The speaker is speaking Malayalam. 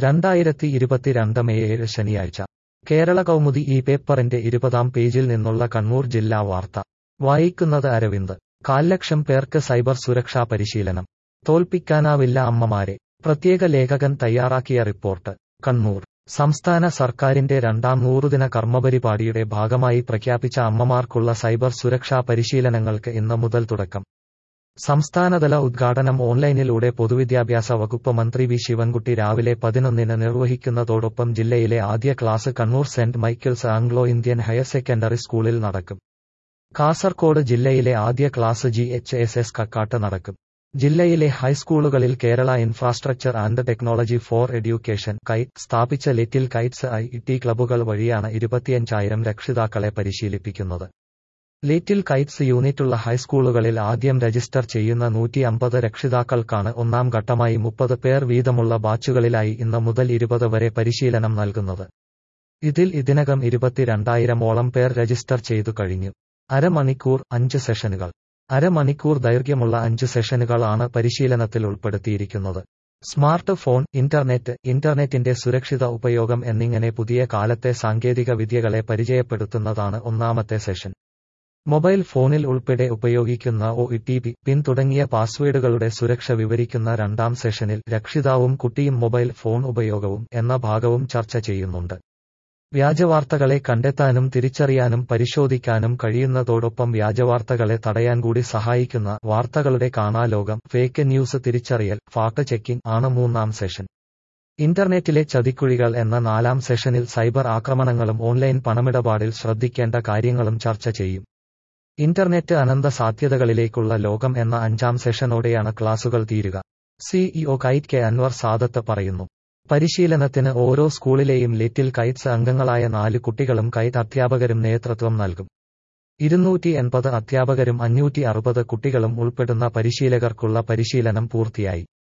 2022 മെയ് 7 ശനിയാഴ്ച കേരള കൗമുദി ഈ പേപ്പറിന്റെ 20-ാം പേജിൽ നിന്നുള്ള കണ്ണൂർ ജില്ലാ വാർത്ത വായിക്കുന്നത് അരവിന്ദ്. 1,00,000 പേർക്ക് സൈബർ സുരക്ഷാ പരിശീലനം. തോൽപ്പിക്കാനാവില്ല അമ്മമാരെ. പ്രത്യേക ലേഖകൻ തയ്യാറാക്കിയ റിപ്പോർട്ട്. കണ്ണൂർ. സംസ്ഥാന സർക്കാരിന്റെ രണ്ടാം നൂറുദിന കർമ്മപരിപാടിയുടെ ഭാഗമായി പ്രഖ്യാപിച്ച അമ്മമാർക്കുള്ള സൈബർ സുരക്ഷാ പരിശീലനങ്ങൾക്ക് ഇന്ന് മുതൽ തുടക്കം. സംസ്ഥാനതല ഉദ്ഘാടനം ഓൺലൈനിലൂടെ പൊതുവിദ്യാഭ്യാസ വകുപ്പ് മന്ത്രി വി ശിവൻകുട്ടി രാവിലെ 11-ന് നിർവഹിക്കുന്നതോടൊപ്പം ജില്ലയിലെ ആദ്യ class Kannur Saint Michael's Anglo Indian higher secondary സ്കൂളിൽ നടക്കും. കാസർകോട് ജില്ലയിലെ ആദ്യ ക്ലാസ് GHSS കക്കാട്ട് നടക്കും. ജില്ലയിലെ ഹൈസ്കൂളുകളിൽ Kerala infrastructure and technology for education Kite സ്ഥാപിച്ച ലിറ്റിൽ കൈറ്റ്സ് IT ക്ലബ്ബുകൾ വഴിയാണ് 25,000 രക്ഷിതാക്കളെ പരിശീലിപ്പിക്കുന്നത്. ലിറ്റിൽ കൈറ്റ്സ് യൂണിറ്റുള്ള ഹൈസ്കൂളുകളിൽ ആദ്യം രജിസ്റ്റർ ചെയ്യുന്ന 150 രക്ഷിതാക്കൾക്കാണ് ഒന്നാം ഘട്ടമായി 30 പേർ വീതമുള്ള ബാച്ചുകളിലായി ഇന്ന് മുതൽ 20 വരെ പരിശീലനം നൽകുന്നത്. ഇതിൽ ഇതിനകം 22,000-ഓളം പേർ രജിസ്റ്റർ ചെയ്തു കഴിഞ്ഞു. അരമണിക്കൂർ 5 സെഷനുകൾ. അരമണിക്കൂർ ദൈർഘ്യമുള്ള 5 സെഷനുകൾ ആണ് പരിശീലനത്തിൽ ഉൾപ്പെടുത്തിയിരിക്കുന്നത്. സ്മാർട്ട് ഫോൺ, ഇന്റർനെറ്റിന്റെ സുരക്ഷിത ഉപയോഗം എന്നിങ്ങനെ പുതിയ കാലത്തെ സാങ്കേതിക വിദ്യകളെ പരിചയപ്പെടുത്തുന്നതാണ് ഒന്നാമത്തെ സെഷൻ. മൊബൈൽ ഫോണിൽ ഉൾപ്പെടെ ഉപയോഗിക്കുന്ന OTP, പിൻ തുടങ്ങിയ പാസ്വേഡുകളുടെ സുരക്ഷ വിവരിക്കുന്ന രണ്ടാം സെഷനിൽ രക്ഷിതാവും കുട്ടിയും മൊബൈൽ ഫോൺ ഉപയോഗവും എന്ന ഭാഗവും ചർച്ച ചെയ്യുന്നുണ്ട്. വ്യാജവാർത്തകളെ കണ്ടെത്താനും തിരിച്ചറിയാനും പരിശോധിക്കാനും കഴിയുന്നതോടൊപ്പം വ്യാജവാർത്തകളെ തടയാൻ കൂടി സഹായിക്കുന്ന വാർത്തകളുടെ കാണാലോകം, ഫേക്ക് ന്യൂസ് തിരിച്ചറിയൽ, ഫാക്ട് ചെക്കിംഗ് ആണ് മൂന്നാം സെഷൻ. ഇന്റർനെറ്റിലെ ചതിക്കുഴികൾ എന്ന നാലാം സെഷനിൽ സൈബർ ആക്രമണങ്ങളും ഓൺലൈൻ പണമിടപാടിൽ ശ്രദ്ധിക്കേണ്ട കാര്യങ്ങളും ചർച്ച ചെയ്യും. ഇന്റർനെറ്റ് അനന്ത സാധ്യതകളിലേക്കുള്ള ലോകം എന്ന 5-ാം സെഷനോടെയാണ് ക്ലാസുകൾ തീരുക. CEO Kite K Anvar Sadath പറയുന്നു. പരിശീലനത്തിന് ഓരോ സ്കൂളിലെയും ലിറ്റിൽ കൈറ്റ്സ് അംഗങ്ങളായ 4 കുട്ടികളും കൈറ്റ് അധ്യാപകരും നേതൃത്വം നൽകും. 280 അധ്യാപകരും 560 കുട്ടികളും ഉൾപ്പെടുന്ന പരിശീലകർക്കുള്ള പരിശീലനം പൂർത്തിയായി.